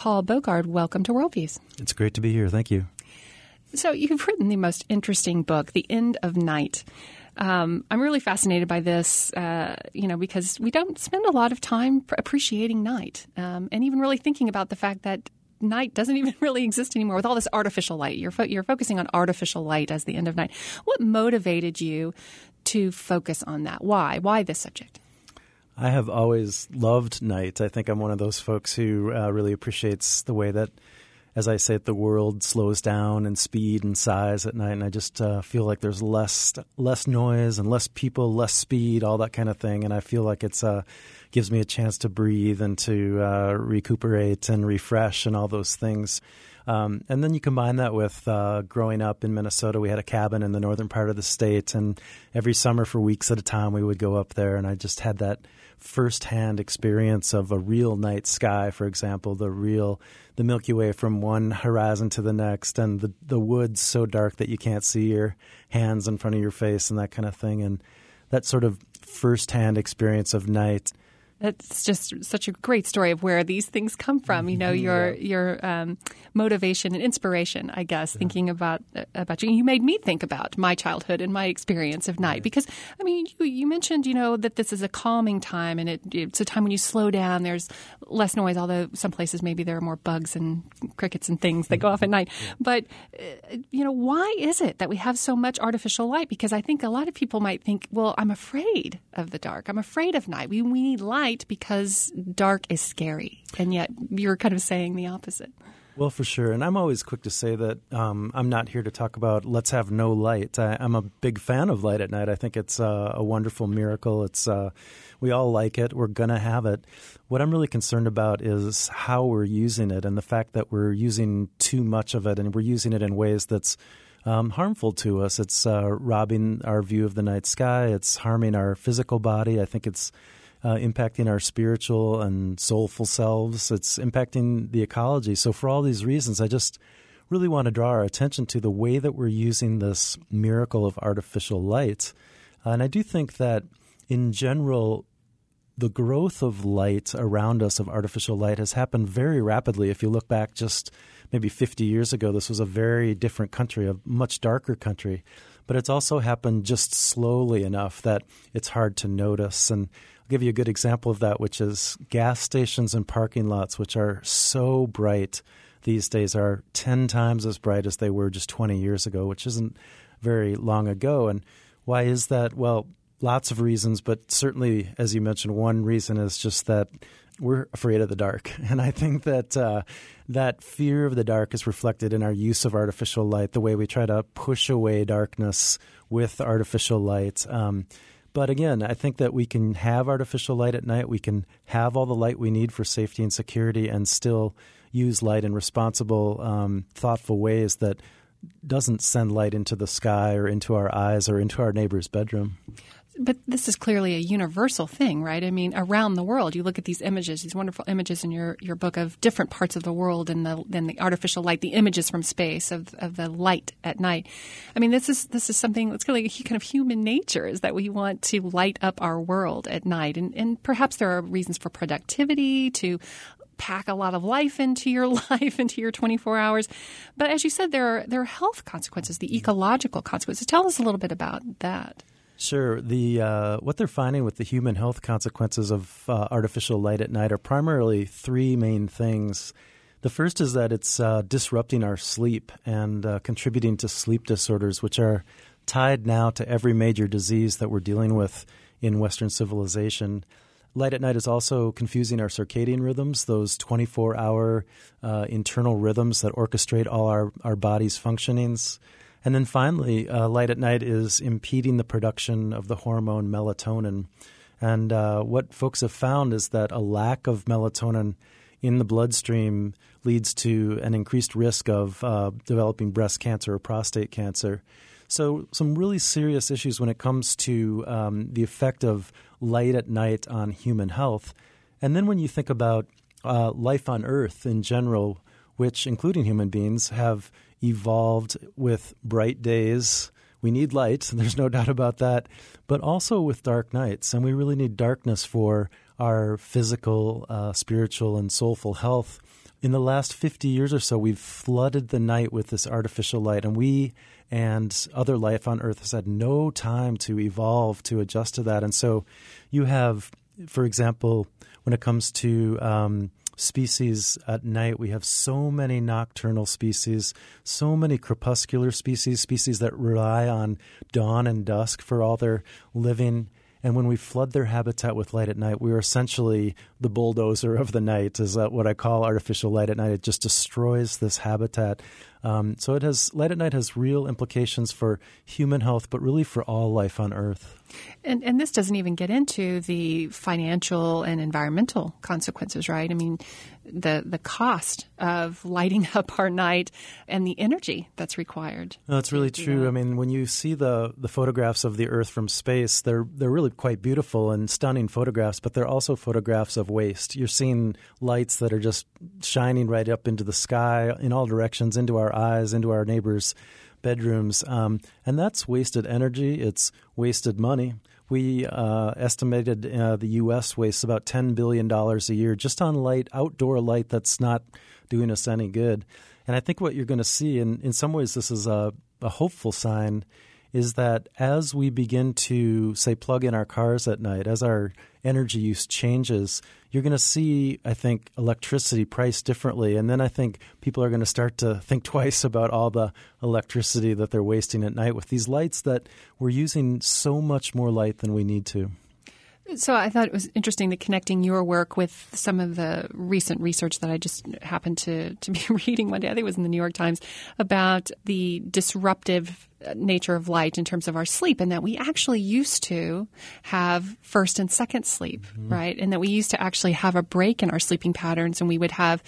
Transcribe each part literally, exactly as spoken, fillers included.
Paul Bogard, welcome to Worldviews. It's great to be here. Thank you. So you've written the most interesting book, The End of Night. Um, I'm really fascinated by this, uh, you know, because we don't spend a lot of time appreciating night um, and even really thinking about the fact that night doesn't even really exist anymore with all this artificial light. You're fo- you're focusing on artificial light as the end of night. What motivated you to focus on that? Why? Why this subject? I have always loved night. I think I'm one of those folks who uh, really appreciates the way that, as I say, the world slows down in speed and size at night. And I just uh, feel like there's less less noise and less people, less speed, all that kind of thing. And I feel like it's uh, gives me a chance to breathe and to uh, recuperate and refresh and all those things. Um, and then you combine that with uh, growing up in Minnesota. We had a cabin in the northern part of the state, and every summer for weeks at a time we would go up there, and I just had that firsthand experience of a real night sky, for example, the real the Milky Way from one horizon to the next, and the the woods so dark that you can't see your hands in front of your face and that kind of thing. And that sort of firsthand experience of night. It's just such a great story of where these things come from. You know, your yeah. your um, motivation and inspiration, I guess, yeah. thinking about about you. You made me think about my childhood and my experience of night. Right. Because, I mean, you, you mentioned, you know, that this is a calming time and it, it's a time when you slow down. There's less noise, although some places maybe there are more bugs and crickets and things that go off at night. Yeah. But, uh, you know, why is it that we have so much artificial light? Because I think a lot of people might think, well, I'm afraid of the dark. I'm afraid of night. We, we need light because dark is scary, and yet you're kind of saying the opposite. Well, for sure. And I'm always quick to say that um, I'm not here to talk about let's have no light. I, I'm a big fan of light at night. I think it's uh, a wonderful miracle. It's uh, we all like it. We're going to have it. What I'm really concerned about is how we're using it and the fact that we're using too much of it, and we're using it in ways that's Um, harmful to us. It's uh, robbing our view of the night sky. It's harming our physical body. I think it's uh, impacting our spiritual and soulful selves. It's impacting the ecology. So for all these reasons, I just really want to draw our attention to the way that we're using this miracle of artificial light. Uh, and I do think that in general, the growth of light around us, of artificial light, has happened very rapidly. If you look back just maybe fifty years ago, this was a very different country, a much darker country. But it's also happened just slowly enough that it's hard to notice. And I'll give you a good example of that, which is gas stations and parking lots, which are so bright these days, are ten times as bright as they were just twenty years ago, which isn't very long ago. And why is that? Well, lots of reasons, but certainly, as you mentioned, one reason is just that we're afraid of the dark. And I think that uh, that fear of the dark is reflected in our use of artificial light, the way we try to push away darkness with artificial light. Um, but again, I think that we can have artificial light at night. We can have all the light we need for safety and security and still use light in responsible, um, thoughtful ways that doesn't send light into the sky or into our eyes or into our neighbor's bedroom. But this is clearly a universal thing, right? I mean, around the world, you look at these images, these wonderful images in your, your book of different parts of the world and the and the artificial light, the images from space of, of the light at night. I mean, this is this is something that's kind of, kind of human nature, is that we want to light up our world at night. And, and perhaps there are reasons for productivity, to pack a lot of life into your life, into your twenty-four hours. But as you said, there are, there are health consequences, the ecological consequences. Tell us a little bit about that. Sure. The uh, what they're finding with the human health consequences of uh, artificial light at night are primarily three main things. The first is that it's uh, disrupting our sleep and uh, contributing to sleep disorders, which are tied now to every major disease that we're dealing with in Western civilization. Light at night is also confusing our circadian rhythms, those twenty-four hour uh, internal rhythms that orchestrate all our, our body's functionings. And then finally, uh, light at night is impeding the production of the hormone melatonin. And uh, what folks have found is that a lack of melatonin in the bloodstream leads to an increased risk of uh, developing breast cancer or prostate cancer. So some really serious issues when it comes to um, the effect of light at night on human health. And then when you think about uh, life on Earth in general, which, including human beings, have evolved with bright days. We need light, there's no doubt about that, but also with dark nights. And we really need darkness for our physical, uh, spiritual, and soulful health. in the last fifty years or so, we've flooded the night with this artificial light, and we and other life on Earth has had no time to evolve to adjust to that. And so you have, for example, when it comes to um, species at night, we have so many nocturnal species, so many crepuscular species, species that rely on dawn and dusk for all their living. And when we flood their habitat with light at night, we are essentially the bulldozer of the night, is what I call artificial light at night. It just destroys this habitat. Um, so it has light at night has real implications for human health, but really for all life on Earth. And and this doesn't even get into the financial and environmental consequences, right? I mean, the the cost of lighting up our night and the energy that's required. No, that's really true. I mean, when you see the the photographs of the Earth from space, they're they're really quite beautiful and stunning photographs, but they're also photographs of waste. You're seeing lights that are just shining right up into the sky in all directions, into our eyes, into our neighbors' bedrooms. Um, and that's wasted energy. It's wasted money. We uh, estimated uh, the U S wastes about ten billion dollars a year just on light, outdoor light that's not doing us any good. And I think what you're going to see, and in some ways this is a, a hopeful sign, is that as we begin to, say, plug in our cars at night, as our energy use changes, you're going to see, I think, electricity priced differently. And then I think people are going to start to think twice about all the electricity that they're wasting at night with these lights that we're using so much more light than we need to. So I thought it was interesting that connecting your work with some of the recent research that I just happened to, to be reading one day, I think it was in the New York Times, about the disruptive nature of light in terms of our sleep, and that we actually used to have first and second sleep, mm-hmm. right? And that we used to actually have a break in our sleeping patterns, and we would have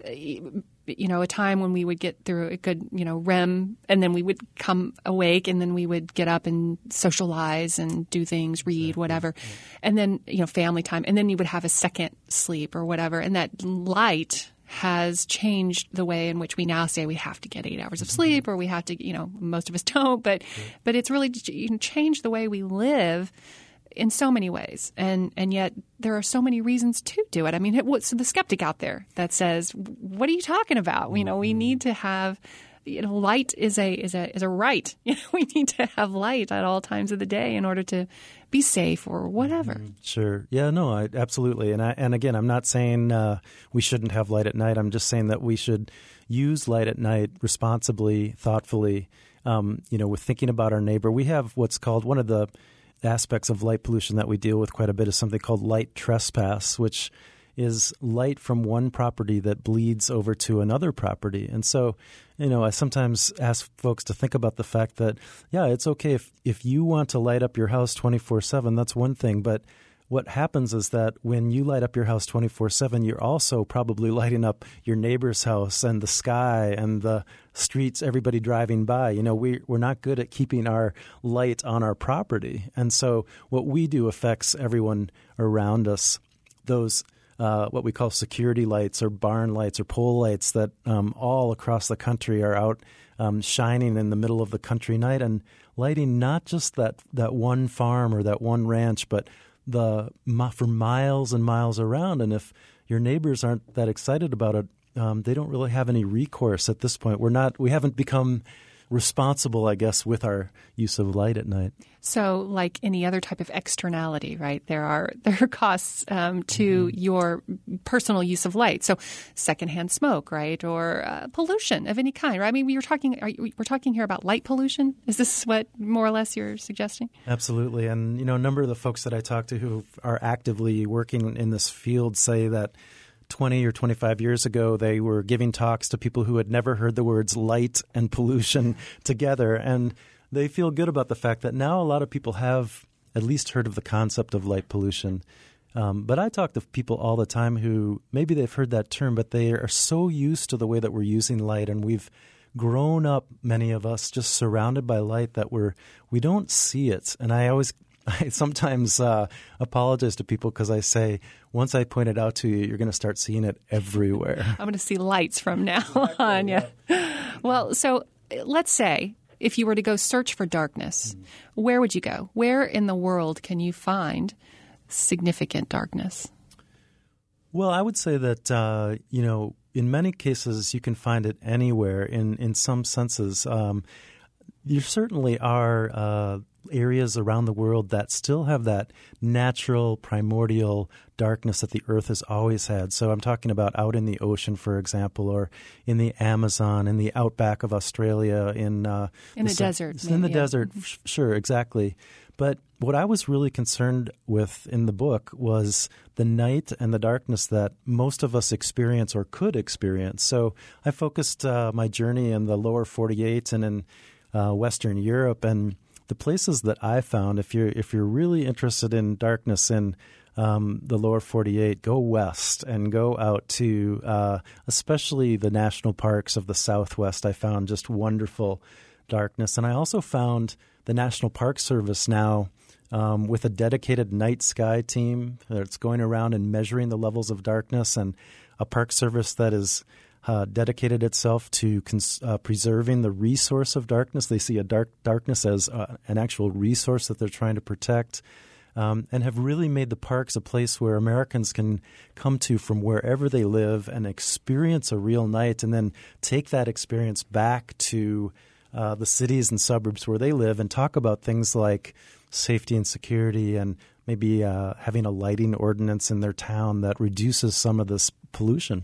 you know, a time when we would get through a good, you know, R E M, and then we would come awake, and then we would get up and socialize and do things, read, exactly. whatever. Yeah. And then, you know, family time. And then you would have a second sleep or whatever. And that light has changed the way in which we now say we have to get eight hours of sleep, or we have to, you know, most of us don't. But, yeah. but it's really changed the way we live in so many ways, and and yet there are so many reasons to do it. I mean, what's the skeptic out there that says, "What are you talking about?" Mm-hmm. You know, we need to have, you know, light is a is a is a right. You know, we need to have light at all times of the day in order to be safe or whatever. Mm-hmm. Sure, yeah, no, I, absolutely. And I, and again, I'm not saying uh, we shouldn't have light at night. I'm just saying that we should use light at night responsibly, thoughtfully. Um, you know, with thinking about our neighbor. We have what's called one of the aspects of light pollution that we deal with quite a bit is something called light trespass, which is light from one property that bleeds over to another property. And so, you know, I sometimes ask folks to think about the fact that, yeah, it's okay if, if you want to light up your house twenty-four seven, that's one thing. But what happens is that when you light up your house twenty-four seven, you're also probably lighting up your neighbor's house and the sky and the streets, everybody driving by. You know, we, we're not good at keeping our light on our property. And so what we do affects everyone around us. Those uh, what we call security lights or barn lights or pole lights that um, all across the country are out um, shining in the middle of the country night and lighting not just that, that one farm or that one ranch, but the for miles and miles around. And if your neighbors aren't that excited about it, um, they don't really have any recourse at this point. We're not, we haven't become responsible, I guess, with our use of light at night. So, like any other type of externality, right? There are there are costs um, to mm-hmm. your personal use of light. So, secondhand smoke, right, or uh, pollution of any kind, right? I mean, we were talking are you, we're talking here about light pollution. Is this what more or less you're suggesting? Absolutely, and you know, a number of the folks that I talk to who are actively working in this field say that twenty or twenty-five years ago, they were giving talks to people who had never heard the words light and pollution together. And they feel good about the fact that now a lot of people have at least heard of the concept of light pollution. Um, but I talk to people all the time who maybe they've heard that term, but they are so used to the way that we're using light, and we've grown up, many of us, just surrounded by light that we're we don't see it. And I always I sometimes uh, apologize to people because I say, once I point it out to you, you're going to start seeing it everywhere. I'm going to see lights from now exactly, on. Yeah. yeah. Well, so let's say if you were to go search for darkness, mm. where would you go? Where in the world can you find significant darkness? Well, I would say that, uh, you know, in many cases, you can find it anywhere in, in some senses. Um, there certainly are uh, areas around the world that still have that natural, primordial darkness that the Earth has always had. So I'm talking about out in the ocean, for example, or in the Amazon, in the outback of Australia, in uh, in the, the desert. Maybe, in the yeah. desert, f- sure, exactly. But what I was really concerned with in the book was the night and the darkness that most of us experience or could experience. So I focused uh, my journey in the lower forty-eight and in uh, Western Europe, and the places that I found, if you're if you're really interested in darkness in um, the lower forty-eight, go west and go out to uh, especially the national parks of the Southwest. I found just wonderful darkness. And I also found the National Park Service now um, with a dedicated night sky team that's going around and measuring the levels of darkness, and a Park Service that is uh, dedicated itself to cons- uh, preserving the resource of darkness. They see a dark darkness as uh, an actual resource that they're trying to protect, um, and have really made the parks a place where Americans can come to from wherever they live and experience a real night, and then take that experience back to Uh, the cities and suburbs where they live and talk about things like safety and security, and maybe uh, having a lighting ordinance in their town that reduces some of this pollution.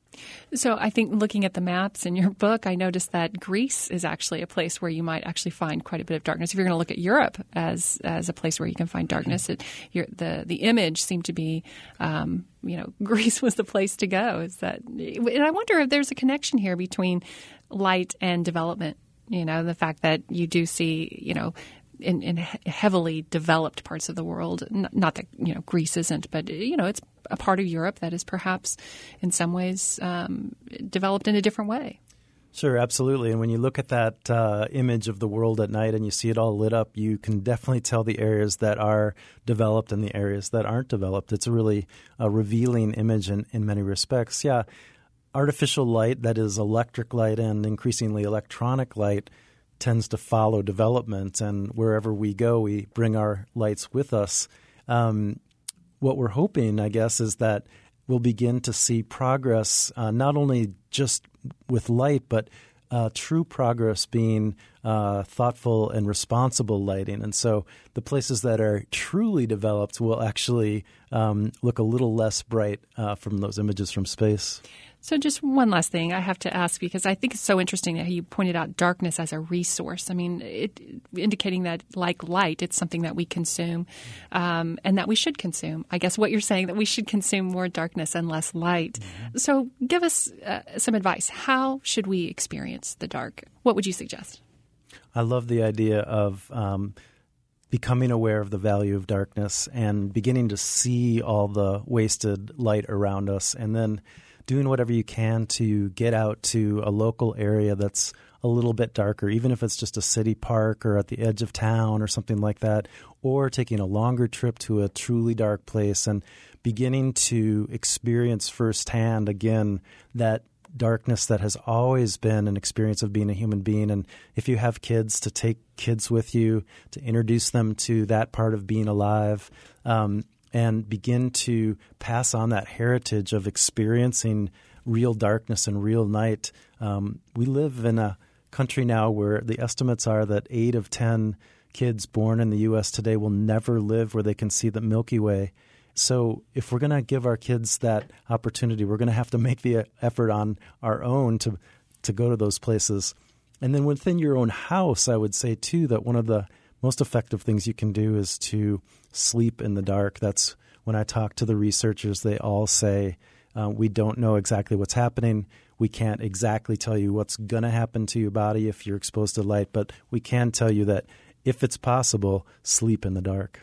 So I think looking at the maps in your book, I noticed that Greece is actually a place where you might actually find quite a bit of darkness. If you're going to look at Europe as as a place where you can find darkness, it, you're, the the image seemed to be, um, you know, Greece was the place to go. Is that? And I wonder if there's a connection here between light and development. You know, the fact that you do see, you know, in, in heavily developed parts of the world, n- not that, you know, Greece isn't, but, you know, it's a part of Europe that is perhaps in some ways um, developed in a different way. Sure, absolutely. And when you look at that uh, image of the world at night and you see it all lit up, you can definitely tell the areas that are developed and the areas that aren't developed. It's a really uh, revealing image in, in many respects. Yeah. Artificial light, that is electric light and increasingly electronic light, tends to follow development, and wherever we go, we bring our lights with us. Um, what we're hoping, I guess, is that we'll begin to see progress, uh, not only just with light, but uh, true progress being uh, thoughtful and responsible lighting. And so the places that are truly developed will actually um, look a little less bright uh, from those images from space. So just one last thing I have to ask, because I think it's so interesting that you pointed out darkness as a resource. I mean, it, indicating that like light, it's something that we consume um, and that we should consume. I guess what you're saying, that we should consume more darkness and less light. Mm-hmm. So give us uh, some advice. How should we experience the dark? What would you suggest? I love the idea of um, becoming aware of the value of darkness and beginning to see all the wasted light around us, and then doing whatever you can to get out to a local area that's a little bit darker, even if it's just a city park or at the edge of town or something like that, or taking a longer trip to a truly dark place and beginning to experience firsthand, again, that darkness that has always been an experience of being a human being. And if you have kids, to take kids with you, to introduce them to that part of being alive, um, and begin to pass on that heritage of experiencing real darkness and real night. Um, we live in a country now where the estimates are that eight of ten kids born in the U S today will never live where they can see the Milky Way. So if we're going to give our kids that opportunity, we're going to have to make the effort on our own to to go to those places. And then within your own house, I would say, too, that one of the most effective things you can do is to sleep in the dark. That's when I talk to the researchers, they all say, uh, we don't know exactly what's happening. We can't exactly tell you what's going to happen to your body if you're exposed to light, but we can tell you that if it's possible, sleep in the dark.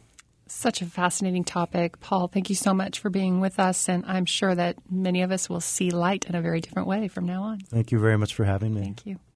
Such a fascinating topic. Paul, thank you so much for being with us, and I'm sure that many of us will see light in a very different way from now on. Thank you very much for having me. Thank you.